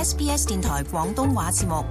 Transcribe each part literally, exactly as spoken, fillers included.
S B S 電台廣東話節目。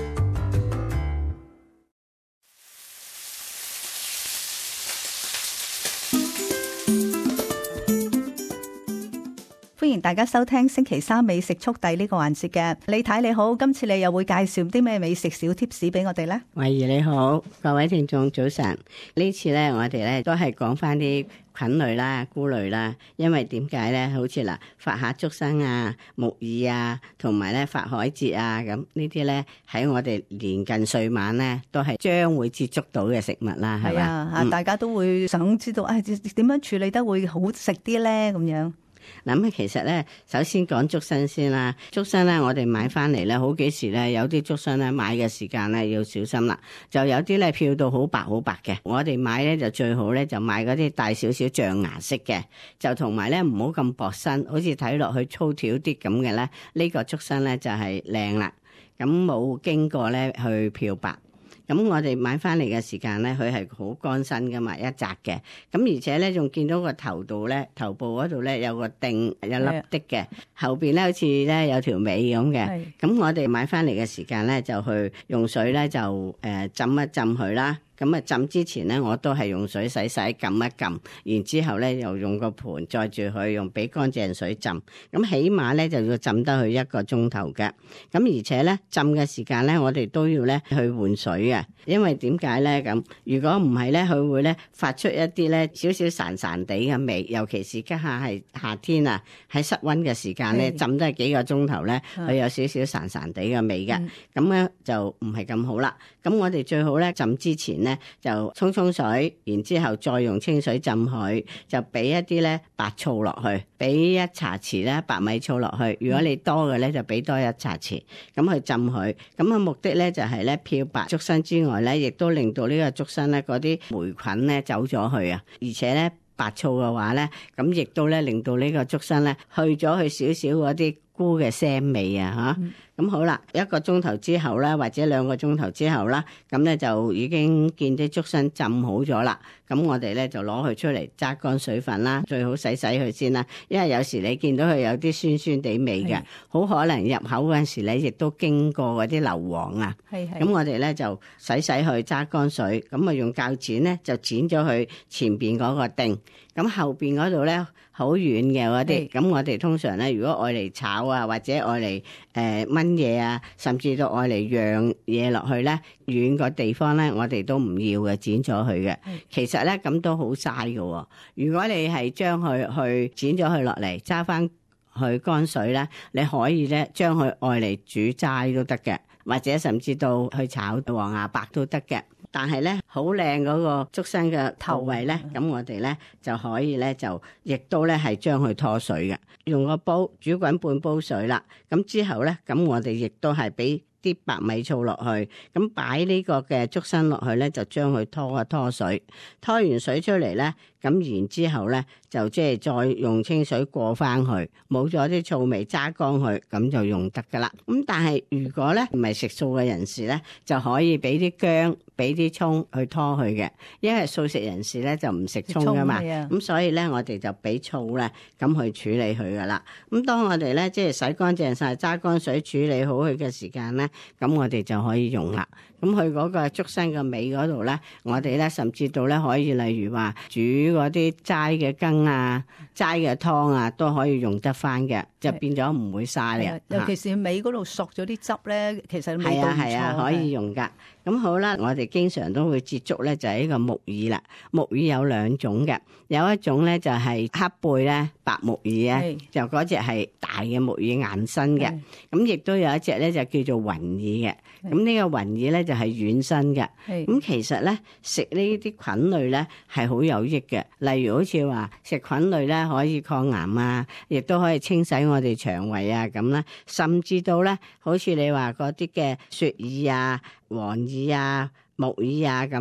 歡迎大家收聽星期三美食速遞呢個環節嘅。李太你好，今次你又會介紹啲咩美食小貼士俾我哋呢？ 慧儀你好，各位聽眾早晨。呢次咧我哋咧都係講翻啲菌類啦、菇類啦。因為點解咧？好似嗱發蝦竹笙啊、木耳啊，同埋咧發海蜇啊，咁呢啲咧喺我哋年近歲晚咧都係將會接觸到嘅食物啦，係咪啊？ 嗯、大家都會想知道，誒點樣處理得會好食啲咧？咁樣。 嗱，其實咧，首先講竹笙先啦。竹笙咧，我哋買翻嚟咧，好幾時咧，有啲竹笙咧買嘅時間咧要小心啦。就有啲咧漂到好白好白嘅，我哋買咧就最好咧就買嗰啲帶少少象牙色嘅，就同埋咧唔好咁薄身，好似睇落去粗條啲咁嘅咧。呢個竹笙咧就係靚啦，咁冇經過咧去漂白。咁我哋買翻嚟嘅時間咧，佢係好乾身噶嘛，一紮嘅。咁而且咧，仲見到個頭度咧，頭部嗰度咧有個釘，有粒的嘅。後邊咧好似咧有條尾咁嘅。咁我哋買翻嚟嘅時間咧，就去用水咧就誒、呃、浸一浸佢啦。咁啊浸之前咧，我都係用水洗洗，撳一撳，然之後咧又用個盤載住佢，用俾乾淨水浸。咁起碼咧就要浸得佢一個鐘頭嘅。咁而且咧浸嘅時間咧，我哋都要咧去換水嘅。因為點解咧咁？如果唔係咧，佢會咧發出一啲咧少少潺潺地嘅味，尤其是家下係夏天啊，喺室溫嘅時間咧，浸都係幾個鐘頭咧，佢有少少潺潺地嘅味嘅。咁咧、嗯、就唔係咁好啦。咁我哋最好咧浸之前咧就沖沖水，然之後再用清水浸佢，就俾一啲咧白醋落去，俾一茶匙咧白米醋落去。如果你多嘅咧，就俾多一茶匙，咁去浸佢。咁嘅目的咧就係咧漂白竹笙之外咧，亦都令到呢個竹笙咧嗰啲霉菌咧走咗去啊。而且咧白醋嘅話咧，咁亦都咧令到呢個竹笙咧去咗去少少嗰啲菇嘅腥味啊嚇。咁好啦，一個鐘頭之後啦，或者兩個鐘頭之後啦，咁咧就已經見啲竹笙浸好咗啦。咁我哋咧就攞佢出嚟揸乾水分啦，最好洗洗佢先啦。因為有時你見到佢有啲酸酸地味嘅，好可能入口嗰陣時咧，亦都經過嗰啲硫磺啊。係係。咁我哋咧就洗洗佢揸乾水，咁啊用鉸剪咧就剪咗佢前邊嗰個釘，咁後邊嗰度咧好軟嘅嗰啲，咁我哋通常咧如果愛嚟炒啊，或者愛嚟誒燜嘢啊，甚至到愛嚟釀嘢落去咧，軟個地方咧，我哋都唔要嘅，剪咗佢嘅。其實咧咁都好嘥嘅。如果你係將佢去剪咗佢落嚟，揸翻去乾水咧，你可以咧將佢愛嚟煮齋都得嘅，或者甚至到去炒黃芽白都得嘅。但係咧好靚嗰個竹笙嘅頭位咧，咁我哋咧就可以咧就亦都咧係將佢拖水嘅，用個煲煮滾半煲水啦。咁之後咧，咁我哋亦都係俾啲白米醋落去，咁擺呢個嘅竹笙落去咧，就將佢拖一拖水，拖完水出嚟咧，咁然之後咧就即係再用清水過翻去，冇咗啲醋味，揸乾佢，咁就用得噶啦。咁但係如果咧唔係食素嘅人士咧，就可以俾啲薑、俾啲蔥去拖佢嘅，因為素食人士咧就唔食蔥噶嘛，咁所以咧我哋就俾醋咧咁去處理佢噶啦。咁當我哋咧即係洗乾淨晒、揸乾水處理好佢嘅時間咧，咁我哋就可以用啦。咁佢嗰個竹笙嘅尾嗰度咧，我哋咧甚至到咧可以例如話煮嗰啲齋嘅羹啊、齋嘅湯啊，都可以用得翻嘅，就變咗唔會嘥嘅。 尤其是尾嗰度索咗啲汁咧，其實味道唔錯。係啊係啊， 可以用噶。咁好啦，我哋經常都會接觸咧，就係呢個木耳啦。木耳有兩種嘅，有一種咧就係黑背咧白木耳啊，就嗰隻係大嘅木耳硬身嘅。咁亦都有一隻咧就叫做雲耳嘅。咁呢個雲耳咧就係軟身嘅。咁其實咧食呢啲菌類咧係好有益嘅。例如好似話食菌類咧可以抗癌啊，亦都可以清洗我哋腸胃啊咁啦。甚至到咧好似你話嗰啲嘅雪耳啊、黃耳啊、木耳啊咁咧，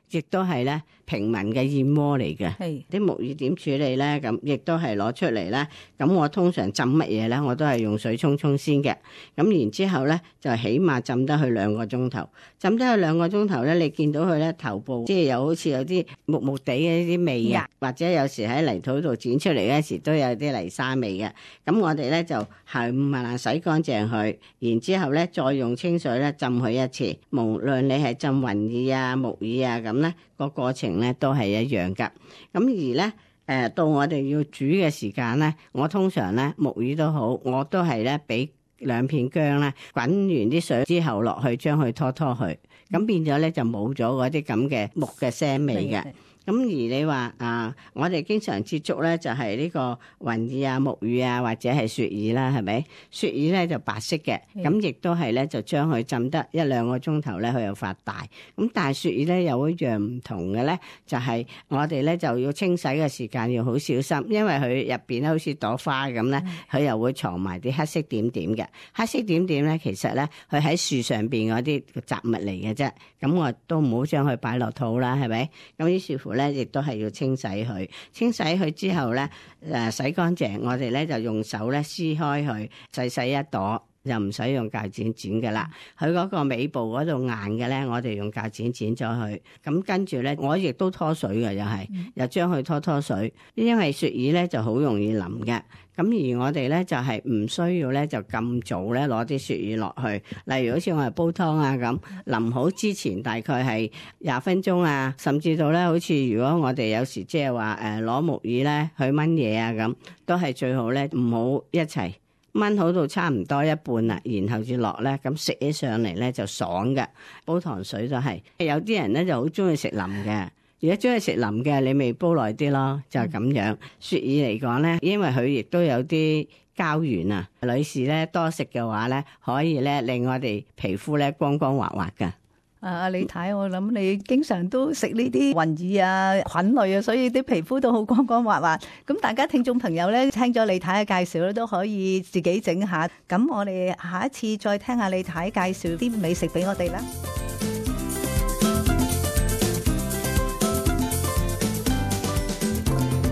亦都係咧平民嘅燕窩嚟嘅。 係啲木耳點處理咧？咁亦都係攞出嚟咧。咁我通常浸乜嘢咧？我都係用水沖沖先嘅。咁然之後咧，就起碼浸得去兩個鐘頭。浸得去兩個鐘頭咧，你見到佢咧頭部即係有好似有啲木木地嘅啲味嘅，或者有時喺泥土度剪出嚟嗰時都有啲泥沙味嘅。咁我哋咧就係慢慢洗乾淨佢，然之後咧再用清水咧浸佢一次。無論你係浸雲耳啊、木耳啊咁咧，個過程咧都係一樣噶。咁而咧誒、呃、到我哋要煮嘅時間咧，我通常咧木耳都好，我都係咧俾兩片薑咧滾完啲水之後落去，將佢拖拖去，咁變咗咧就冇咗嗰啲咁嘅木嘅腥味嘅。咁而你話啊，我哋經常接觸咧就係呢個雲耳啊、木耳啊，或者係雪耳啦，係咪？雪耳咧就白色嘅，咁亦都係咧就將佢浸得一兩個鐘頭咧，佢又發大。咁但係雪耳咧有一樣唔同嘅咧，就係我哋咧就要清洗嘅時間要好小心，因為佢入邊咧好似朵花咁咧，佢又會藏埋啲黑色點點嘅。黑色點點咧，其實咧佢喺樹上邊嗰啲雜物嚟嘅啫。咁我都唔好將佢擺落肚啦，係咪？咁於是乎咧，亦都係要清洗佢。清洗佢之後咧，誒洗乾淨，我哋咧就用手咧撕開佢，細細一朵，又唔使用鉸剪剪嘅啦。佢嗰個尾部嗰度硬嘅咧，我哋用鉸剪剪咗佢。咁跟住咧，我亦都拖水嘅，又係又將佢拖拖水，因為雪耳咧就好容易腍嘅。咁而我哋咧就係唔需要咧就咁早咧攞啲雪耳落去，例如好似我哋煲湯啊咁，淋好之前大概係廿分鐘啊，甚至到咧好似如果我哋有時即係話誒攞木耳咧去炆嘢啊咁，都係最好咧唔好一齊炆好到差唔多一半啦，然後至落咧，咁食起上嚟咧就爽嘅。煲糖水都係，有啲人咧就好中意食腍嘅。如果中意食腍嘅，你咪煲耐啲咯，就係咁樣。雪耳嚟講咧，因為佢亦都有啲膠原啊，女士咧多食嘅話咧，可以咧令我哋皮膚咧光光滑滑㗎。 啊，阿李太，我諗你經常都食呢啲雲耳啊、菌類啊，所以啲皮膚都好光光滑滑。咁大家聽眾朋友咧，聽咗李太嘅介紹咧，都可以自己整下。咁我哋下一次再聽下李太介紹啲美食俾我哋啦。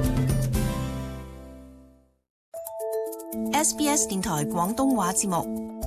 S B S 電台廣東話節目。